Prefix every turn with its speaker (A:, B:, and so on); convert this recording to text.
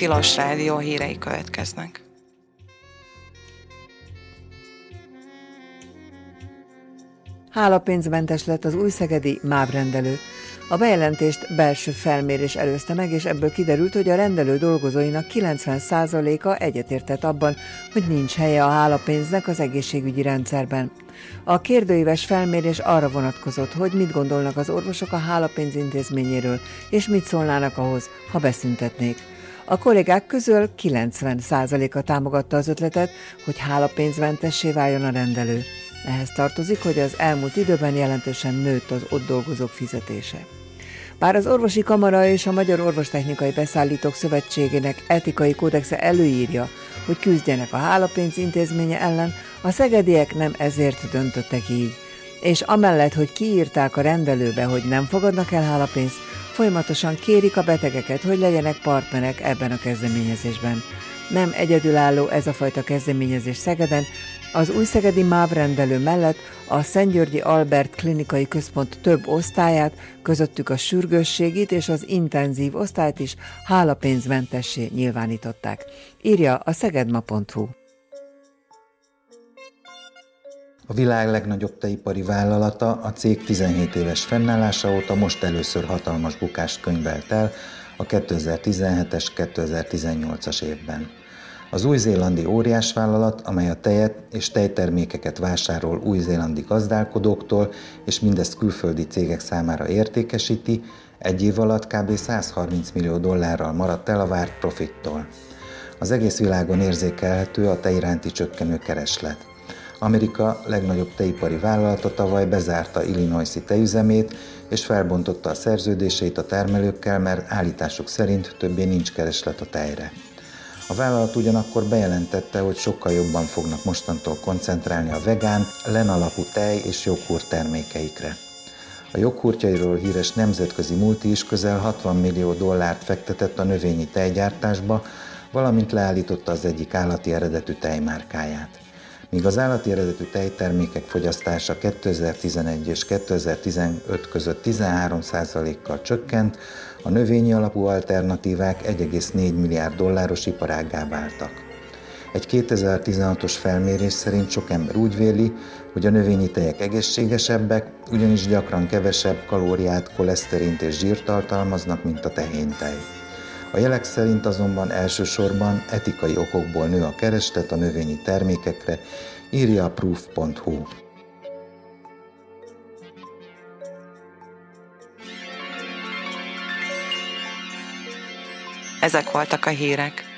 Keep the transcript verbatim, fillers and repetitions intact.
A: Tilos Rádió hírei következnek.
B: Hálapénzmentes lett az újszegedi MÁV rendelő. A bejelentést belső felmérés előzte meg, és ebből kiderült, hogy a rendelő dolgozóinak kilencven százaléka egyetértett abban, hogy nincs helye a hálapénznek az egészségügyi rendszerben. A kérdőíves felmérés arra vonatkozott, hogy mit gondolnak az orvosok a hálapénz intézményéről, és mit szólnának ahhoz, ha beszüntetnék. A kollégák közül kilencven százaléka támogatta az ötletet, hogy hálapénzmentessé váljon a rendelő. Ehhez tartozik, hogy az elmúlt időben jelentősen nőtt az ott dolgozók fizetése. Bár az Orvosi Kamara és a Magyar Orvostechnikai Beszállítók Szövetségének etikai kódexe előírja, hogy küzdjenek a hálapénz intézménye ellen, a szegediek nem ezért döntöttek így. És amellett, hogy kiírták a rendelőbe, hogy nem fogadnak el hálapénzt, folyamatosan kérik a betegeket, hogy legyenek partnerek ebben a kezdeményezésben. Nem egyedülálló ez a fajta kezdeményezés Szegeden, az újszegedi MÁV rendelő mellett a Szentgyörgyi Albert Klinikai Központ több osztályát, közöttük a sürgősségit és az intenzív osztályt is hálapénzmentessé nyilvánították. Írja a szegedma pont hu.
C: A világ legnagyobb tejipari vállalata a cég tizenhét éves fennállása óta most először hatalmas bukást könyvelt el a kétezer-tizenhetes kétezer-tizennyolcas évben. Az új-zélandi óriásvállalat, amely a tejet és tejtermékeket vásárol új-zélandi gazdálkodóktól, és mindezt külföldi cégek számára értékesíti, egy év alatt kb. százharminc millió dollárral maradt el a várt profittól. Az egész világon érzékelhető a tej iránti csökkenő kereslet. Amerika legnagyobb tejipari vállalata tavaly bezárta Illinois-i tejüzemét, és felbontotta a szerződéseit a termelőkkel, mert állításuk szerint többé nincs kereslet a tejre. A vállalat ugyanakkor bejelentette, hogy sokkal jobban fognak mostantól koncentrálni a vegán, len alapú tej és joghurt termékeikre. A joghurtjairól híres nemzetközi multi is közel hatvan millió dollárt fektetett a növényi tejgyártásba, valamint leállította az egyik állati eredetű tejmárkáját. Míg az állati eredetű tejtermékek fogyasztása kétezer-tizenegy és kétezer-tizenöt között tizenhárom százalékkal csökkent, a növényi alapú alternatívák egy egész négy milliárd dolláros iparággá váltak. Egy kétezer-tizenhatos felmérés szerint sok ember úgy véli, hogy a növényi tejek egészségesebbek, ugyanis gyakran kevesebb kalóriát, koleszterint és zsírt tartalmaznak, mint a tehénytej. A jelek szerint azonban elsősorban etikai okokból nő a kereslet a növényi termékekre, írja a proof pont hu.
A: Ezek voltak a hírek.